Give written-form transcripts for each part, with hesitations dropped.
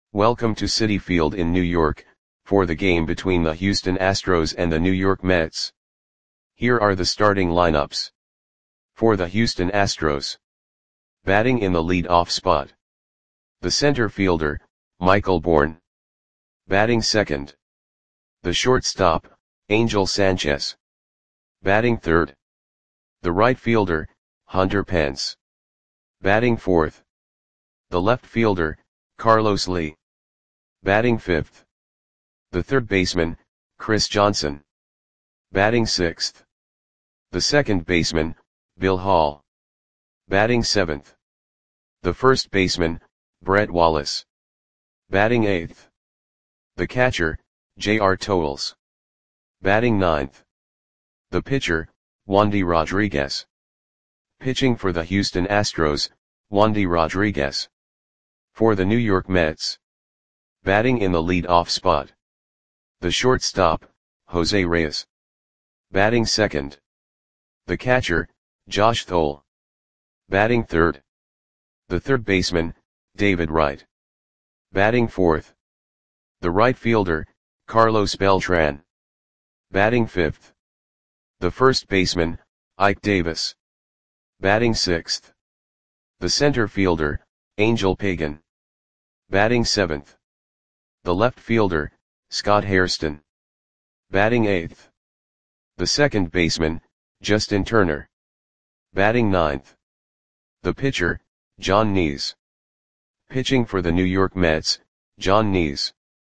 Welcome to Citi Field in New York, for the game between the Houston Astros and the New York Mets. Here are the starting lineups. For the Houston Astros. Batting in the lead-off spot. The center fielder, Michael Bourn. Batting second. The shortstop, Angel Sanchez. Batting third. The right fielder, Hunter Pence. Batting fourth. The left fielder, Carlos Lee. Batting fifth. The third baseman, Chris Johnson. Batting sixth. The second baseman, Bill Hall. Batting seventh. The first baseman, Brett Wallace. Batting eighth. The catcher, J.R. Towles. Batting ninth. The pitcher, Wandy Rodriguez. Pitching for the Houston Astros, Wandy Rodriguez. For the New York Mets. Batting in the lead-off spot. The shortstop, Jose Reyes. Batting second. The catcher, Josh Thole. Batting third. The third baseman, David Wright. Batting fourth. The right fielder, Carlos Beltran. Batting fifth. The first baseman, Ike Davis. Batting sixth. The center fielder, Angel Pagan. Batting seventh. The left fielder, Scott Hairston. Batting eighth. The second baseman, Justin Turner. Batting ninth. The pitcher, John Nees. Pitching for the New York Mets, John Nees.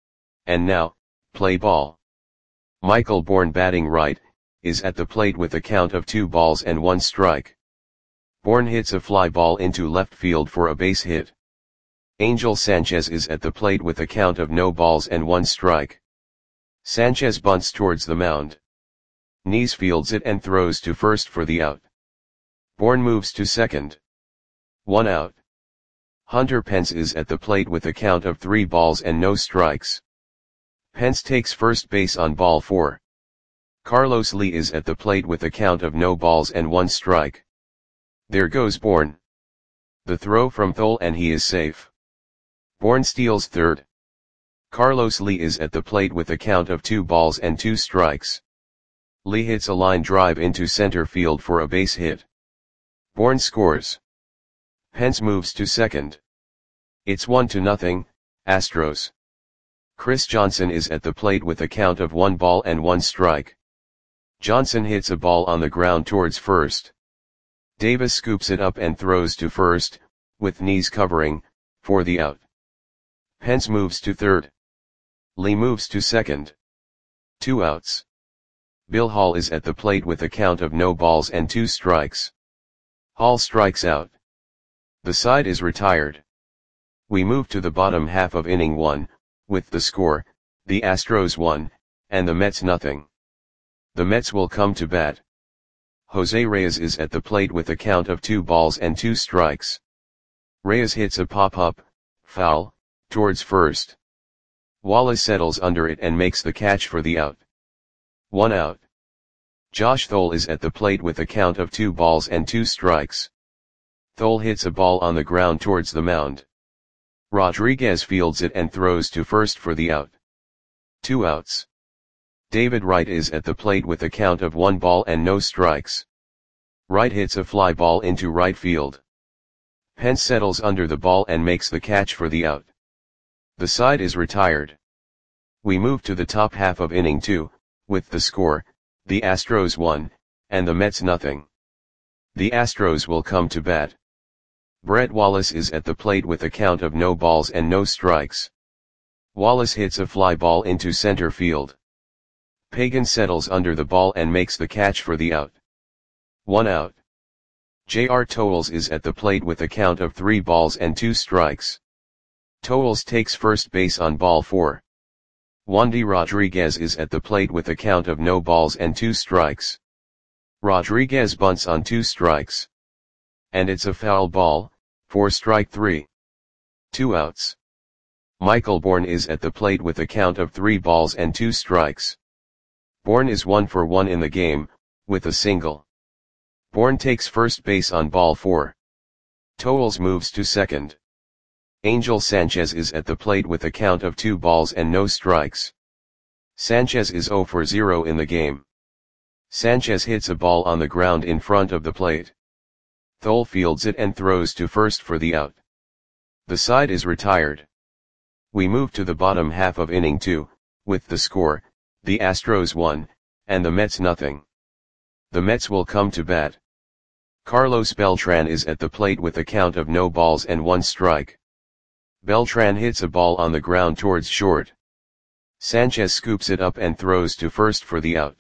And now, play ball. Michael Bourn batting right, is at the plate with a count of 2-1 strike. Bourn hits a fly ball into left field for a base hit. Angel Sanchez is at the plate with a count of 0-1 strike. Sanchez bunts towards the mound. Nees fields it and throws to first for the out. Bourn moves to second. 1 out. Hunter Pence is at the plate with a count of 3 strikes. Pence takes first base on ball 4. Carlos Lee is at the plate with a count of 0-1 strike. There goes Bourn. The throw from Thole and he is safe. Bourn steals third. Carlos Lee is at the plate with a count of 2 strikes. Lee hits a line drive into center field for a base hit. Bourn scores. Pence moves to second. It's 1-0, Astros. Chris Johnson is at the plate with a count of 1 strike. Johnson hits a ball on the ground towards first. Davis scoops it up and throws to first, with Nees covering, for the out. Pence moves to third. Lee moves to second. 2 outs. Bill Hall is at the plate with a count of 0-2 strikes. Hall strikes out. The side is retired. We move to the bottom half of inning 1, with the score, the Astros 1, and the Mets 0. The Mets will come to bat. Jose Reyes is at the plate with a count of 2 strikes. Reyes hits a pop-up, foul, towards first. Wallace settles under it and makes the catch for the out. 1 out. Josh Thole is at the plate with a count of 2 strikes. Thole hits a ball on the ground towards the mound. Rodriguez fields it and throws to first for the out. 2 outs. David Wright is at the plate with a count of 1 strikes. Wright hits a fly ball into right field. Pence settles under the ball and makes the catch for the out. The side is retired. We move to the top half of inning 2, with the score, the Astros 1, and the Mets 0. The Astros will come to bat. Brett Wallace is at the plate with a count of 0 strikes. Wallace hits a fly ball into center field. Pagan settles under the ball and makes the catch for the out. 1 out. J.R. Towles is at the plate with a count of 3-2 strikes. Towles takes first base on ball 4. Wandy Rodriguez is at the plate with a count of 0-2 strikes. Rodriguez bunts on 2 strikes. And it's a foul ball, for strike 3. 2 outs. Michael Bourn is at the plate with a count of 3-2 strikes. Bourn is 1 for 1 in the game, with a single. Bourn takes first base on ball 4. Towles moves to second. Angel Sanchez is at the plate with a count of 2 balls and no strikes. Sanchez is 0 for 0 in the game. Sanchez hits a ball on the ground in front of the plate. Thole fields it and throws to first for the out. The side is retired. We move to the bottom half of inning 2, with the score, the Astros 1, and the Mets nothing. The Mets will come to bat. Carlos Beltran is at the plate with a count of no balls and 1 strike. Beltran hits a ball on the ground towards short. Sanchez scoops it up and throws to first for the out.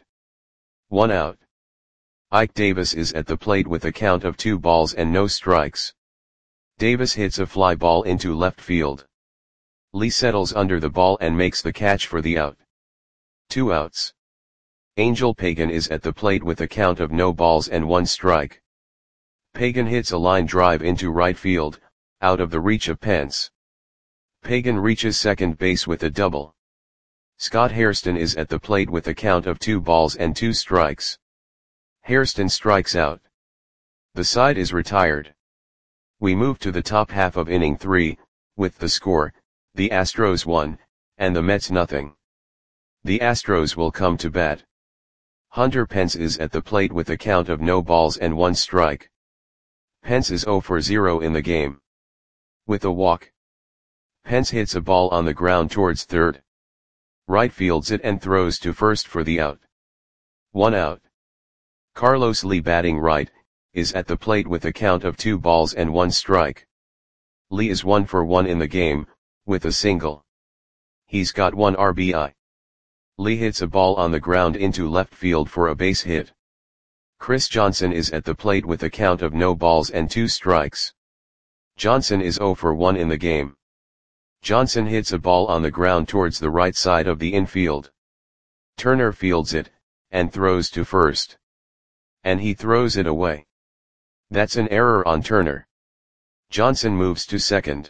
1 out. Ike Davis is at the plate with a count of 2 balls and no strikes. Davis hits a fly ball into left field. Lee settles under the ball and makes the catch for the out. 2 outs. Angel Pagan is at the plate with a count of no balls and 1 strike. Pagan hits a line drive into right field, out of the reach of Pence. Pagan reaches second base with a double. Scott Hairston is at the plate with a count of 2 balls and 2 strikes. Hairston strikes out. The side is retired. We move to the top half of inning 3, with the score, the Astros 1, and the Mets nothing. The Astros will come to bat. Hunter Pence is at the plate with a count of no balls and 1 strike. Pence is 0 for 0 in the game. With a walk, Pence hits a ball on the ground towards third. Right fields it and throws to first for the out. 1 out. Carlos Lee, batting right, is at the plate with a count of 2 balls and 1 strike. Lee is 1 for 1 in the game, with a single. He's got 1 RBI. Lee hits a ball on the ground into left field for a base hit. Chris Johnson is at the plate with a count of no balls and 2 strikes. Johnson is 0 for 1 in the game. Johnson hits a ball on the ground towards the right side of the infield. Turner fields it, and throws to first. And he throws it away. That's an error on Turner. Johnson moves to second.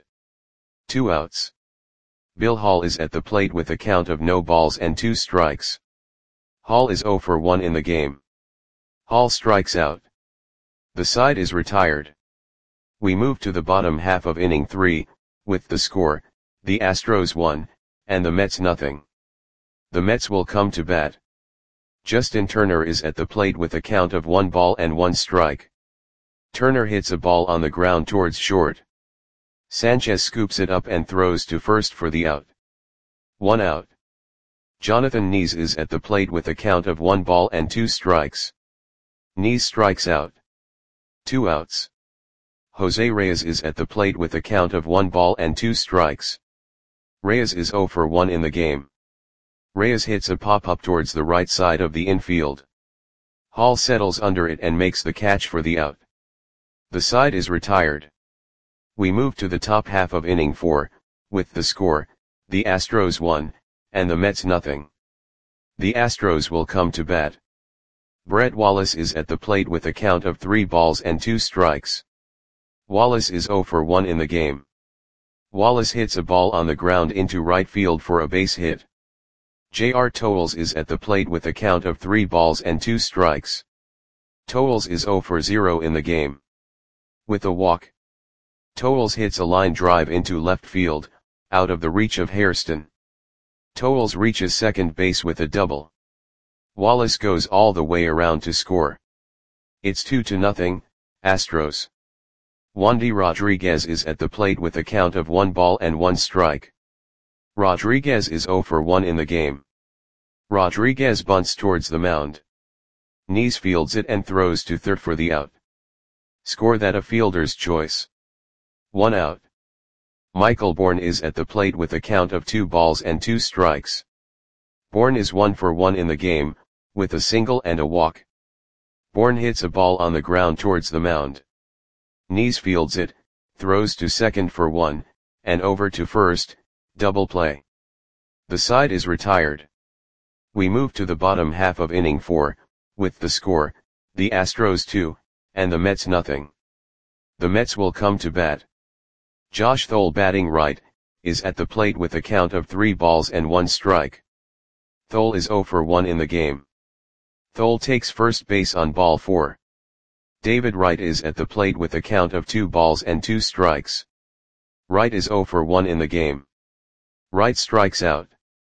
2 outs. Bill Hall is at the plate with a count of no balls and 2 strikes. Hall is 0 for 1 in the game. Hall strikes out. The side is retired. We move to the bottom half of inning 3, with the score, the Astros 1, and the Mets nothing. The Mets will come to bat. Justin Turner is at the plate with a count of 1 ball and 1 strike. Turner hits a ball on the ground towards short. Sanchez scoops it up and throws to first for the out. 1 out. Jonathan Nees is at the plate with a count of 1 ball and 2 strikes. Nees strikes out. 2 outs. Jose Reyes is at the plate with a count of 1 ball and 2 strikes. Reyes is 0 for 1 in the game. Reyes hits a pop-up towards the right side of the infield. Hall settles under it and makes the catch for the out. The side is retired. We move to the top half of inning 4, with the score, the Astros 1, and the Mets nothing. The Astros will come to bat. Brett Wallace is at the plate with a count of 3 balls and 2 strikes. Wallace is 0 for 1 in the game. Wallace hits a ball on the ground into right field for a base hit. J.R. Towles is at the plate with a count of 3 balls and 2 strikes. Towles is 0 for 0 in the game. With a walk, Towles hits a line drive into left field, out of the reach of Hairston. Towles reaches second base with a double. Wallace goes all the way around to score. It's 2-0, Astros. Wandy Rodriguez is at the plate with a count of 1 ball and 1 strike. Rodriguez is 0 for 1 in the game. Rodriguez bunts towards the mound. Nees fields it and throws to third for the out. Score that a fielder's choice. 1 out. Michael Bourne is at the plate with a count of 2 balls and 2 strikes. Bourne is 1 for 1 in the game, with a single and a walk. Bourne hits a ball on the ground towards the mound. Nees fields it, throws to second for 1, and over to first, double play. The side is retired. We move to the bottom half of inning 4, with the score, the Astros 2, and the Mets nothing. The Mets will come to bat. Josh Thole, batting right, is at the plate with a count of 3 balls and 1 strike. Thole is 0 for 1 in the game. Thole takes first base on ball 4. David Wright is at the plate with a count of 2 balls and 2 strikes. Wright is 0 for 1 in the game. Wright strikes out.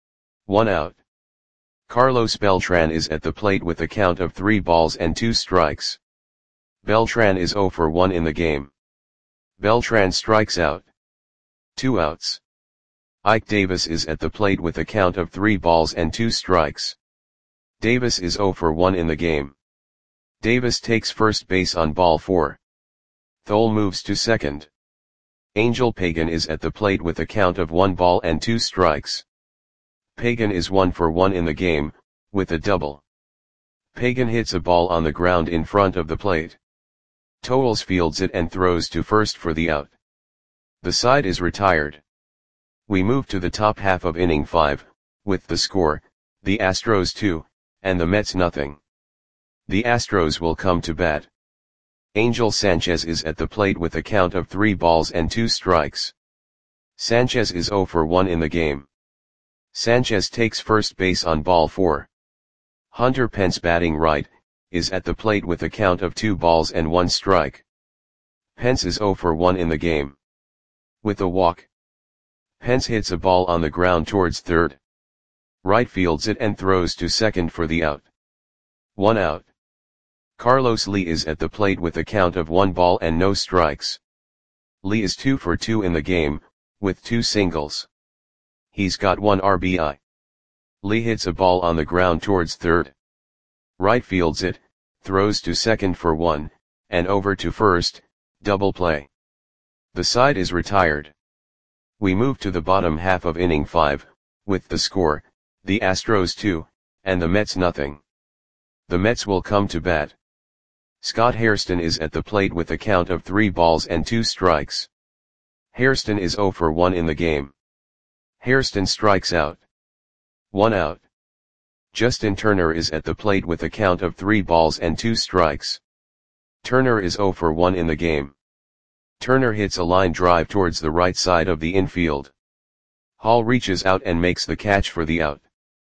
1 out. Carlos Beltran is at the plate with a count of 3 balls and 2 strikes. Beltran is 0 for 1 in the game. Beltran strikes out. 2 outs. Ike Davis is at the plate with a count of 3 balls and 2 strikes. Davis is 0 for 1 in the game. Davis takes first base on ball 4. Thole moves to second. Angel Pagan is at the plate with a count of 1 ball and 2 strikes. Pagan is 1 for 1 in the game, with a double. Pagan hits a ball on the ground in front of the plate. Toles fields it and throws to first for the out. The side is retired. We move to the top half of inning 5, with the score, the Astros 2, and the Mets nothing. The Astros will come to bat. Angel Sanchez is at the plate with a count of 3 balls and 2 strikes. Sanchez is 0 for 1 in the game. Sanchez takes first base on ball 4. Hunter Pence batting right, is at the plate with a count of 2 balls and 1 strike. Pence is 0 for 1 in the game. With a walk. Pence hits a ball on the ground towards third. Right fields it and throws to second for the out. 1 out. Carlos Lee is at the plate with a count of 1 ball and no strikes. Lee is 2 for 2 in the game, with 2 singles. He's got 1 RBI. Lee hits a ball on the ground towards third. Right fields it, throws to second for 1, and over to first, double play. The side is retired. We move to the bottom half of inning 5, with the score, the Astros 2, and the Mets nothing. The Mets will come to bat. Scott Hairston is at the plate with a count of 3 balls and 2 strikes. Hairston is 0 for 1 in the game. Hairston strikes out. 1 out. Justin Turner is at the plate with a count of 3 balls and 2 strikes. Turner is 0 for 1 in the game. Turner hits a line drive towards the right side of the infield. Hall reaches out and makes the catch for the out.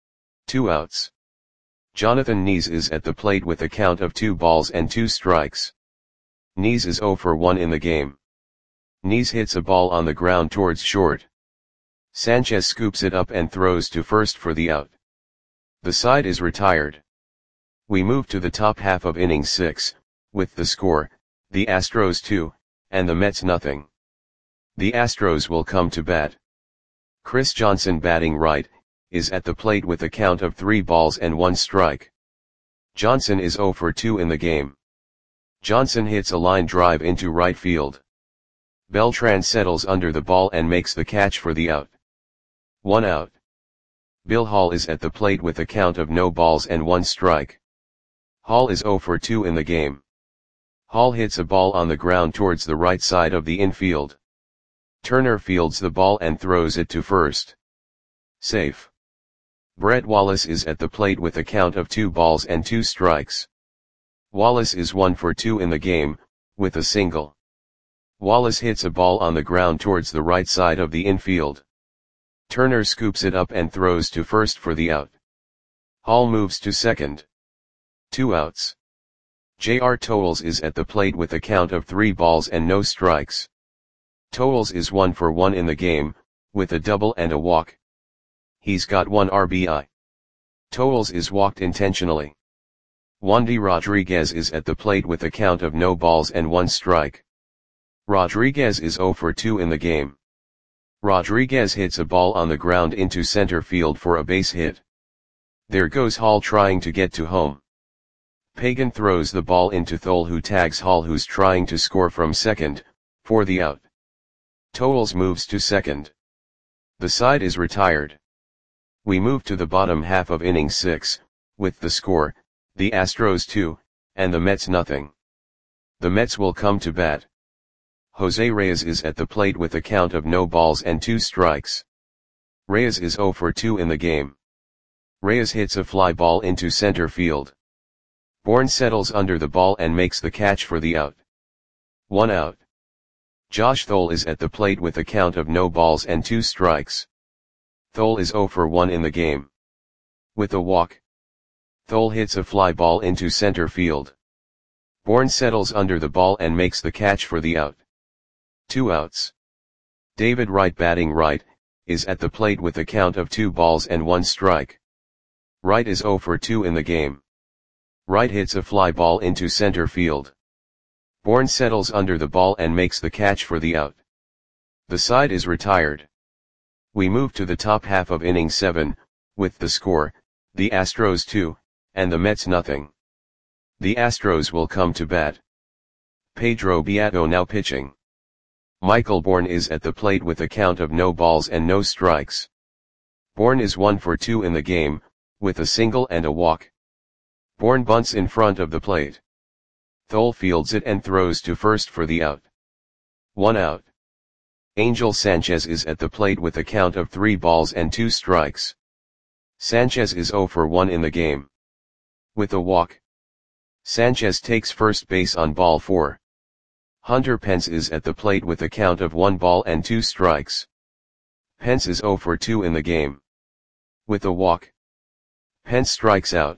2 outs. Jonathan Nees is at the plate with a count of 2 balls and 2 strikes. Nees is 0 for 1 in the game. Nees hits a ball on the ground towards short. Sanchez scoops it up and throws to first for the out. The side is retired. We move to the top half of inning 6, with the score, the Astros 2, and the Mets nothing. The Astros will come to bat. Chris Johnson batting right, is at the plate with a count of 3 balls and 1 strike. Johnson is 0 for 2 in the game. Johnson hits a line drive into right field. Beltran settles under the ball and makes the catch for the out. 1 out. Bill Hall is at the plate with a count of no balls and 1 strike. Hall is 0 for 2 in the game. Hall hits a ball on the ground towards the right side of the infield. Turner fields the ball and throws it to first. Safe. Brett Wallace is at the plate with a count of 2 balls and 2 strikes. Wallace is 1 for 2 in the game, with a single. Wallace hits a ball on the ground towards the right side of the infield. Turner scoops it up and throws to first for the out. Hall moves to second. 2 outs. J.R. Toles is at the plate with a count of 3 balls and no strikes. Toles is 1 for 1 in the game, with a double and a walk. He's got 1 RBI. Toles is walked intentionally. Wandy Rodriguez is at the plate with a count of no balls and 1 strike. Rodriguez is 0 for 2 in the game. Rodriguez hits a ball on the ground into center field for a base hit. There goes Hall trying to get to home. Pagan throws the ball into Thole, who tags Hall, who's trying to score from second, for the out. Toles moves to second. The side is retired. We move to the bottom half of inning 6, with the score, the Astros 2, and the Mets nothing. The Mets will come to bat. Jose Reyes is at the plate with a count of no balls and 2 strikes. Reyes is 0 for 2 in the game. Reyes hits a fly ball into center field. Bourne settles under the ball and makes the catch for the out. 1 out. Josh Thole is at the plate with a count of no balls and 2 strikes. Thole is 0 for 1 in the game. With a walk. Thole hits a fly ball into center field. Bourne settles under the ball and makes the catch for the out. 2 outs. David Wright batting right, is at the plate with a count of 2 balls and 1 strike. Wright is 0 for 2 in the game. Wright hits a fly ball into center field. Bourne settles under the ball and makes the catch for the out. The side is retired. We move to the top half of inning 7, with the score, the Astros 2, and the Mets nothing. The Astros will come to bat. Pedro Beato now pitching. Michael Bourne is at the plate with a count of no balls and no strikes. Bourne is 1 for 2 in the game, with a single and a walk. Bourne bunts in front of the plate. Thole fields it and throws to first for the out. 1 out. Angel Sanchez is at the plate with a count of 3 balls and 2 strikes. Sanchez is 0 for 1 in the game. With a walk. Sanchez takes first base on ball 4. Hunter Pence is at the plate with a count of 1 ball and 2 strikes. Pence is 0 for 2 in the game. With a walk. Pence strikes out.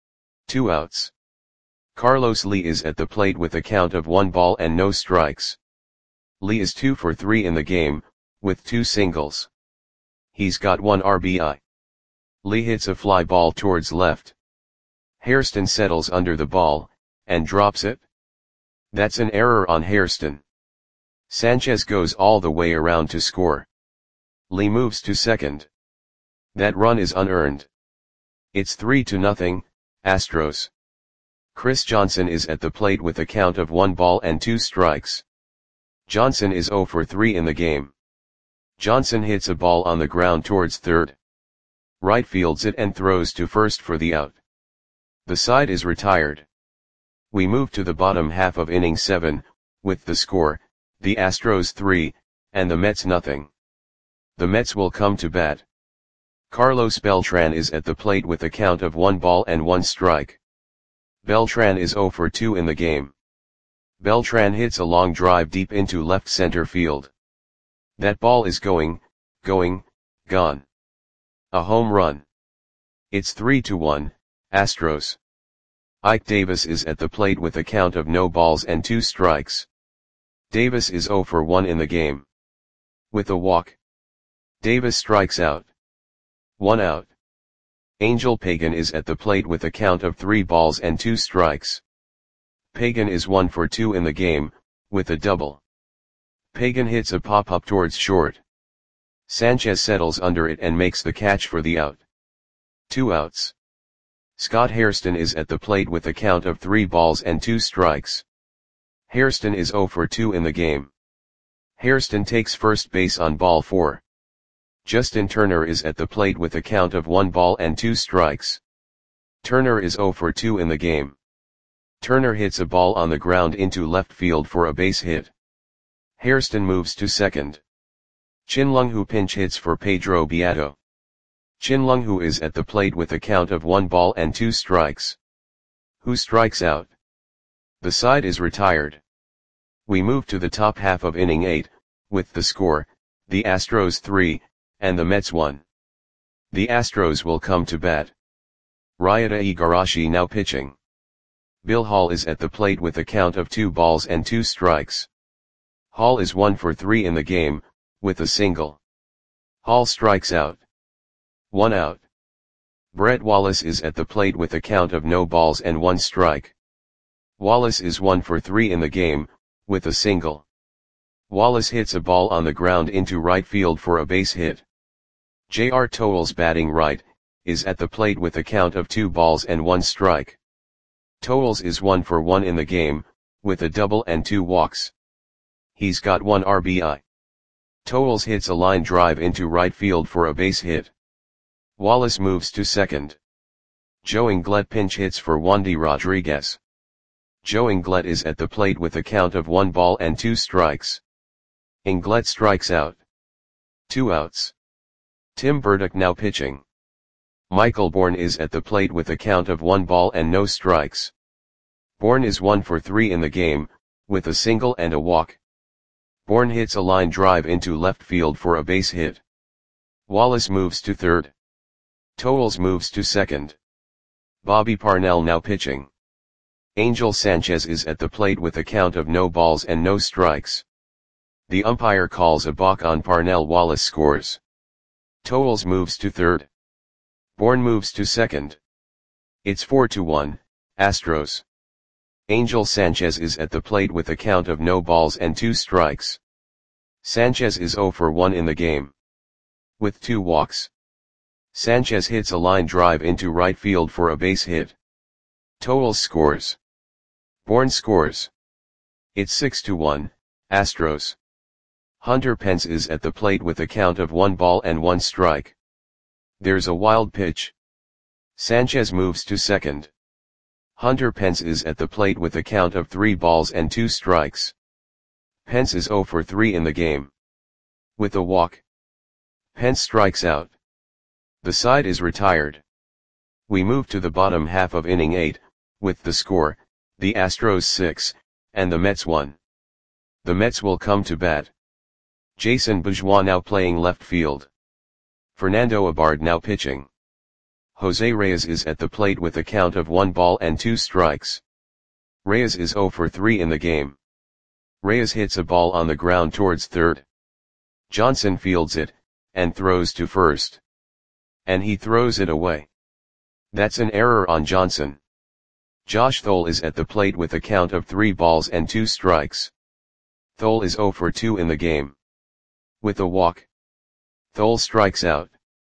2 outs. Carlos Lee is at the plate with a count of 1 ball and no strikes. Lee is 2 for 3 in the game, with 2 singles. He's got 1 RBI. Lee hits a fly ball towards left. Hairston settles under the ball, and drops it. That's an error on Hairston. Sanchez goes all the way around to score. Lee moves to second. That run is unearned. It's 3-0, Astros. Chris Johnson is at the plate with a count of 1 ball and 2 strikes. Johnson is 0 for 3 in the game. Johnson hits a ball on the ground towards third. Wright fields it and throws to first for the out. The side is retired. We move to the bottom half of inning 7, with the score, the Astros 3, and the Mets nothing. The Mets will come to bat. Carlos Beltran is at the plate with a count of 1 ball and 1 strike. Beltran is 0 for 2 in the game. Beltran hits a long drive deep into left center field. That ball is gone. A home run. It's 3-1, Astros. Ike Davis is at the plate with a count of no balls and 2 strikes. Davis is 0 for 1 in the game. With a walk. Davis strikes out. 1 out. Angel Pagan is at the plate with a count of 3 balls and 2 strikes. Pagan is 1 for 2 in the game, with a double. Pagan hits a pop-up towards short. Sanchez settles under it and makes the catch for the out. 2 outs. Scott Hairston is at the plate with a count of 3 balls and 2 strikes. Hairston is 0 for 2 in the game. Hairston takes first base on ball 4. Justin Turner is at the plate with a count of 1 ball and 2 strikes. Turner is 0 for 2 in the game. Turner hits a ball on the ground into left field for a base hit. Hairston moves to second. Chin-Lung-Hu pinch hits for Pedro Beato. Chin-Lung-Hu is at the plate with a count of 1 ball and 2 strikes. Hu strikes out. The side is retired. We move to the top half of inning 8, with the score, the Astros 3, and the Mets 1. The Astros will come to bat. Ryota Igarashi now pitching. Bill Hall is at the plate with a count of 2 balls and 2 strikes. Hall is 1 for 3 in the game, with a single. Hall strikes out. 1 out. Brett Wallace is at the plate with a count of no balls and 1 strike. Wallace is 1 for 3 in the game, with a single. Wallace hits a ball on the ground into right field for a base hit. J.R. Towles batting right, is at the plate with a count of 2 balls and 1 strike. Towles is 1 for 1 in the game, with a double and 2 walks. He's got 1 RBI. Towles hits a line drive into right field for a base hit. Wallace moves to second. Joe Inglet pinch hits for Wandy Rodriguez. Joe Inglet is at the plate with a count of 1 ball and 2 strikes. Inglet strikes out. 2 outs. Tim Burdick now pitching. Michael Bourne is at the plate with a count of 1 ball and no strikes. Bourne is 1 for 3 in the game, with a single and a walk. Bourne hits a line drive into left field for a base hit. Wallace moves to third. Towles moves to second. Bobby Parnell now pitching. Angel Sanchez is at the plate with a count of no balls and no strikes. The umpire calls a balk on Parnell. Wallace scores. Towles moves to third. Bourne moves to second. It's 4-1, Astros. Angel Sanchez is at the plate with a count of no balls and 2 strikes. Sanchez is 0 for 1 in the game, with 2 walks. Sanchez hits a line drive into right field for a base hit. Towles scores. Bourne scores. It's 6-1, Astros. Hunter Pence is at the plate with a count of 1 ball and 1 strike. There's a wild pitch. Sanchez moves to second. Hunter Pence is at the plate with a count of 3 balls and 2 strikes. Pence is 0 for 3 in the game, with a walk. Pence strikes out. The side is retired. We move to the bottom half of inning 8, with the score, the Astros 6, and the Mets 1. The Mets will come to bat. Jason Bourgeois now playing left field. Fernando Abad now pitching. Jose Reyes is at the plate with a count of 1 ball and 2 strikes. Reyes is 0 for 3 in the game. Reyes hits a ball on the ground towards third. Johnson fields it, and throws to first. And he throws it away. That's an error on Johnson. Josh Thole is at the plate with a count of 3 balls and 2 strikes. Thole is 0 for 2 in the game, with a walk. Thole strikes out.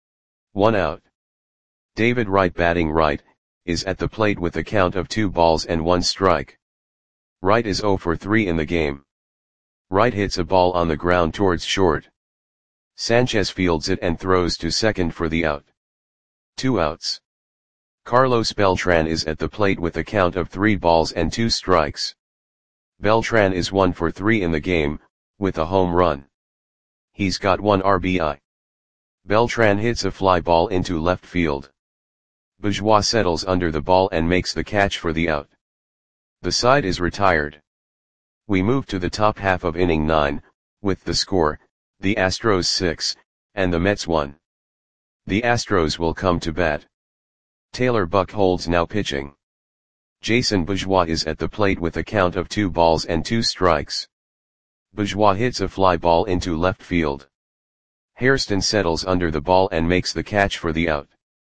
1 out. David Wright batting right, is at the plate with a count of 2 balls and 1 strike. Wright is 0 for 3 in the game. Wright hits a ball on the ground towards short. Sanchez fields it and throws to second for the out. 2 outs. Carlos Beltran is at the plate with a count of 3 balls and 2 strikes. Beltran is 1 for 3 in the game, with a home run. He's got 1 RBI. Beltran hits a fly ball into left field. Bourgeois settles under the ball and makes the catch for the out. The side is retired. We move to the top half of inning 9, with the score, the Astros 6, and the Mets 1. The Astros will come to bat. Taylor Buchholz now pitching. Jason Bourgeois is at the plate with a count of 2 balls and 2 strikes. Bourgeois hits a fly ball into left field. Hairston settles under the ball and makes the catch for the out.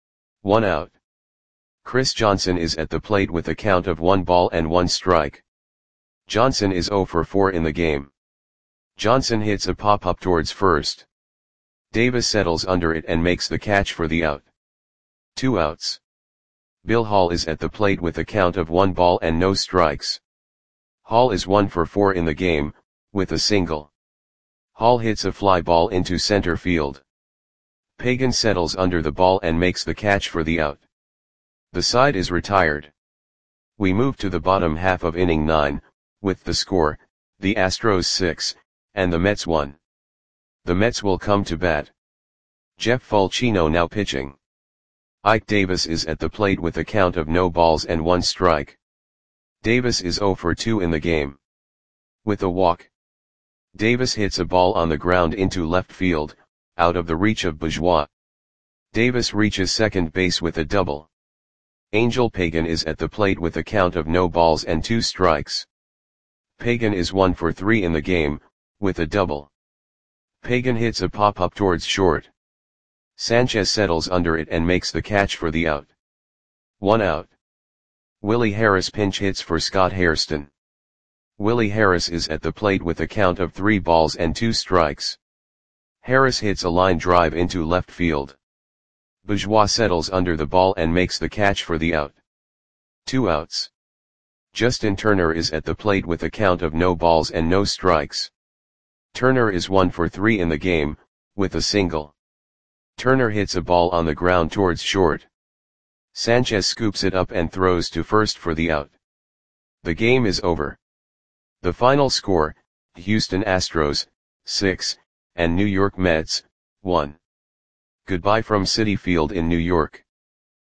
1 out. Chris Johnson is at the plate with a count of 1 ball and 1 strike. Johnson is 0 for 4 in the game. Johnson hits a pop-up towards first. Davis settles under it and makes the catch for the out. 2 outs. Bill Hall is at the plate with a count of 1 ball and no strikes. Hall is 1 for 4 in the game, with a single. Hall hits a fly ball into center field. Pagan settles under the ball and makes the catch for the out. The side is retired. We move to the bottom half of inning 9, with the score, the Astros 6, and the Mets 1. The Mets will come to bat. Jeff Fulcino now pitching. Ike Davis is at the plate with a count of no balls and 1 strike. Davis is 0 for 2 in the game, with a walk. Davis hits a ball on the ground into left field, out of the reach of Bourgeois. Davis reaches second base with a double. Angel Pagan is at the plate with a count of no balls and 2 strikes. Pagan is 1 for 3 in the game, with a double. Pagan hits a pop-up towards short. Sanchez settles under it and makes the catch for the out. 1 out. Willie Harris pinch hits for Scott Hairston. Willie Harris is at the plate with a count of 3 balls and 2 strikes. Harris hits a line drive into left field. Bourgeois settles under the ball and makes the catch for the out. 2 outs. Justin Turner is at the plate with a count of no balls and no strikes. Turner is 1 for 3 in the game, with a single. Turner hits a ball on the ground towards short. Sanchez scoops it up and throws to first for the out. The game is over. The final score, Houston Astros, 6, and New York Mets, 1. Goodbye from Citi Field in New York.